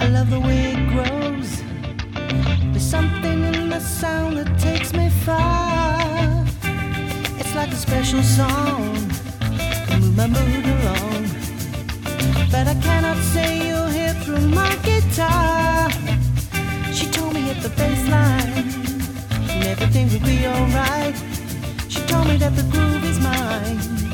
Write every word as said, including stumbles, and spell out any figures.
love the way it grows. There's something in the sound that takes me far. It's like a special song, can move my mood along. But I cannot say you'll hear through my guitar. She told me hit the bass line and everything will be alright. She told me that the groove is mine.